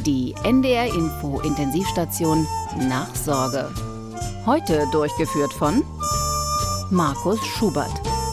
Die NDR Info Intensivstation Nachsorge. Heute durchgeführt von Markus Schubert.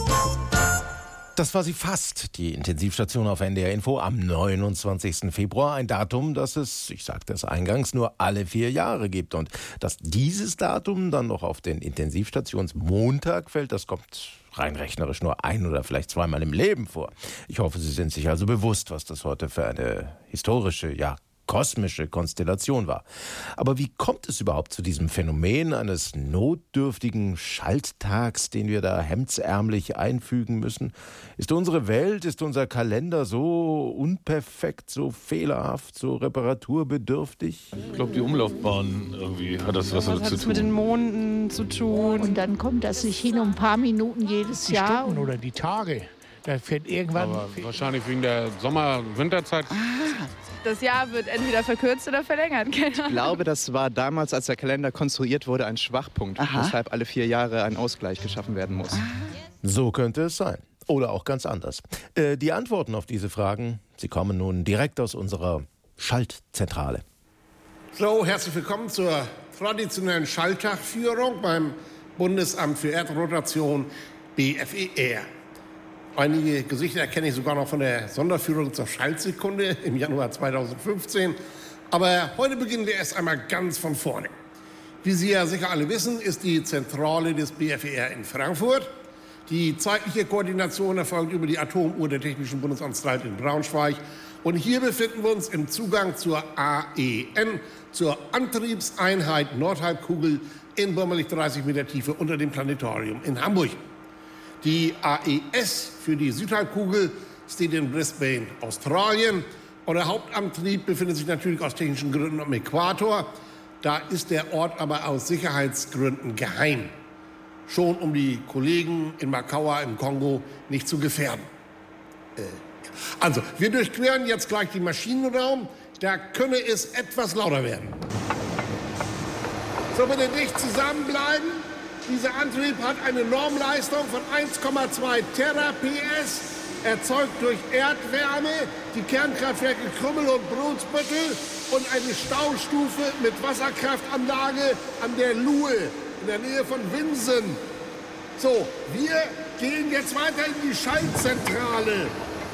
Das war sie fast, die Intensivstation auf NDR Info am 29. Februar. Ein Datum, das es, ich sagte es eingangs, nur alle 4 Jahre gibt. Und dass dieses Datum dann noch auf den Intensivstationsmontag fällt, das kommt rein rechnerisch nur ein- oder vielleicht zweimal im Leben vor. Ich hoffe, Sie sind sich also bewusst, was das heute für eine historische, ja, kosmische Konstellation war. Aber wie kommt es überhaupt zu diesem Phänomen eines notdürftigen Schalttags, den wir da hemdsärmlich einfügen müssen? Ist unsere Welt, ist unser Kalender so unperfekt, so fehlerhaft, so reparaturbedürftig? Ich glaube, die Umlaufbahn irgendwie hat das was damit zu tun. Was hat es mit den Monden zu tun? Und dann kommt das nicht hin um ein paar Minuten jedes Die Jahr. Stunden oder die Tage. Da fährt irgendwann. Aber wahrscheinlich wegen der Sommer-Winterzeit. Das Jahr wird entweder verkürzt oder verlängert. Ich glaube, das war damals, als der Kalender konstruiert wurde, ein Schwachpunkt, weshalb alle 4 Jahre ein Ausgleich geschaffen werden muss. So könnte es sein. Oder auch ganz anders. Die Antworten auf diese Fragen, sie kommen nun direkt aus unserer Schaltzentrale. So, herzlich willkommen zur traditionellen Schalttagführung beim Bundesamt für Erdrotation BFER. Einige Gesichter erkenne ich sogar noch von der Sonderführung zur Schaltsekunde im Januar 2015. Aber heute beginnen wir erst einmal ganz von vorne. Wie Sie ja sicher alle wissen, ist die Zentrale des BFER in Frankfurt. Die zeitliche Koordination erfolgt über die Atomuhr der Technischen Bundesanstalt in Braunschweig. Und hier befinden wir uns im Zugang zur AEN, zur Antriebseinheit Nordhalbkugel in bummelig 30 Meter Tiefe unter dem Planetarium in Hamburg. Die AES für die Südhalbkugel steht in Brisbane, Australien. Und der Hauptantrieb befindet sich natürlich aus technischen Gründen am Äquator. Da ist der Ort aber aus Sicherheitsgründen geheim. Schon um die Kollegen in Makawa im Kongo nicht zu gefährden. Also, wir durchqueren jetzt gleich den Maschinenraum. Da könne es etwas lauter werden. So, bitte dicht zusammenbleiben. Dieser Antrieb hat eine Normleistung von 1,2 Tera-PS, erzeugt durch Erdwärme, die Kernkraftwerke Krümmel und Brunsbüttel und eine Staustufe mit Wasserkraftanlage an der Luhe in der Nähe von Winsen. So, wir gehen jetzt weiter in die Schaltzentrale.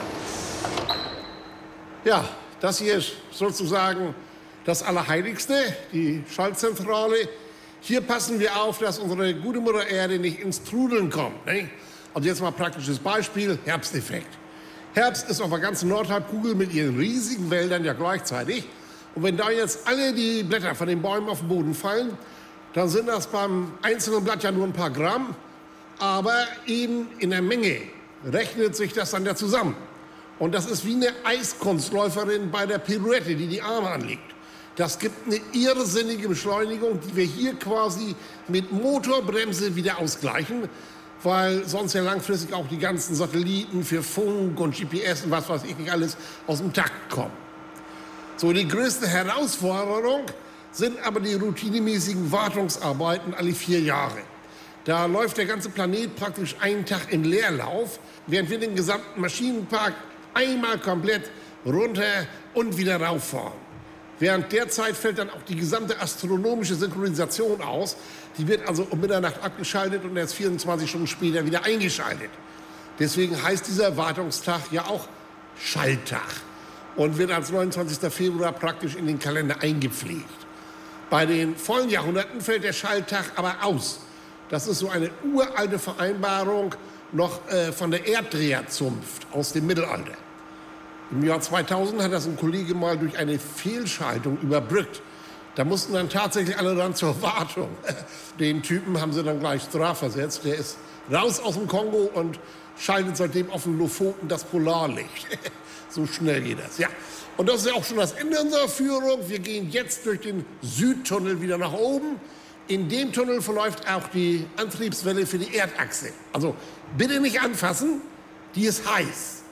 Ja, das hier ist sozusagen das Allerheiligste, die Schaltzentrale. Hier passen wir auf, dass unsere gute Mutter Erde nicht ins Trudeln kommt. Ne? Also jetzt mal ein praktisches Beispiel, Herbsteffekt. Herbst ist auf der ganzen Nordhalbkugel mit ihren riesigen Wäldern ja gleichzeitig. Und wenn da jetzt alle die Blätter von den Bäumen auf den Boden fallen, dann sind das beim einzelnen Blatt ja nur ein paar Gramm. Aber eben in der Menge rechnet sich das dann ja zusammen. Und das ist wie eine Eiskunstläuferin bei der Pirouette, die die Arme anlegt. Das gibt eine irrsinnige Beschleunigung, die wir hier quasi mit Motorbremse wieder ausgleichen, weil sonst ja langfristig auch die ganzen Satelliten für Funk und GPS und was weiß ich nicht alles aus dem Takt kommen. So, die größte Herausforderung sind aber die routinemäßigen Wartungsarbeiten alle 4 Jahre. Da läuft der ganze Planet praktisch einen Tag im Leerlauf, während wir den gesamten Maschinenpark einmal komplett runter und wieder rauffahren. Während der Zeit fällt dann auch die gesamte astronomische Synchronisation aus. Die wird also um Mitternacht abgeschaltet und erst 24 Stunden später wieder eingeschaltet. Deswegen heißt dieser Wartungstag ja auch Schalttag und wird als 29. Februar praktisch in den Kalender eingepflegt. Bei den vollen Jahrhunderten fällt der Schalttag aber aus. Das ist so eine uralte Vereinbarung noch von der Erddreherzunft aus dem Mittelalter. Im Jahr 2000 hat das ein Kollege mal durch eine Fehlschaltung überbrückt. Da mussten dann tatsächlich alle dann zur Wartung. Den Typen haben sie dann gleich strafversetzt. Der ist raus aus dem Kongo und schaltet seitdem auf den Lofoten das Polarlicht. So schnell geht das, ja. Und das ist ja auch schon das Ende unserer Führung. Wir gehen jetzt durch den Südtunnel wieder nach oben. In dem Tunnel verläuft auch die Antriebswelle für die Erdachse. Also bitte nicht anfassen, die ist heiß.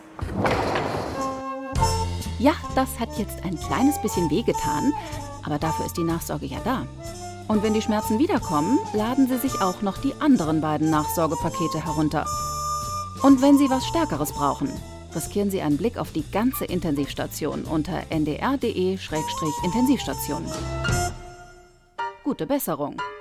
Ja, das hat jetzt ein kleines bisschen wehgetan, aber dafür ist die Nachsorge ja da. Und wenn die Schmerzen wiederkommen, laden Sie sich auch noch die anderen beiden Nachsorgepakete herunter. Und wenn Sie was Stärkeres brauchen, riskieren Sie einen Blick auf die ganze Intensivstation unter ndr.de/Intensivstation. Gute Besserung!